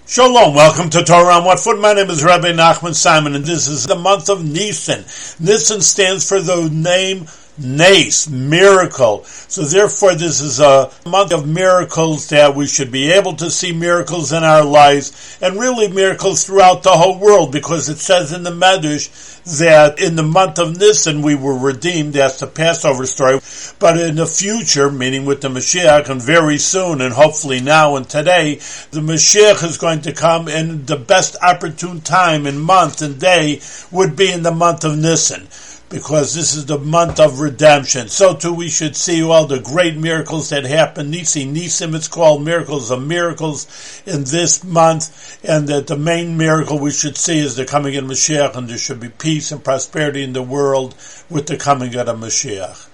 Shalom, welcome to Torah on What Foot. My name is Rabbi Nachman Simon, and this is the month of Nisan. Nisan stands for the name Nes, miracle. So therefore this is a month of miracles, that we should be able to see miracles in our lives, and really miracles throughout the whole world, because it says in the Medrash that in the month of Nisan we were redeemed. That's the Passover story. But in the future, meaning with the Mashiach, and very soon, and hopefully now and today, the Mashiach is going to come, and the best opportune time and month and day would be in the month of Nisan, because this is the month of redemption. So too we should see all the great miracles that happen. Nisim, it's called miracles of miracles in this month, and that the main miracle we should see is the coming of Mashiach, and there should be peace and prosperity in the world with the coming of the Mashiach.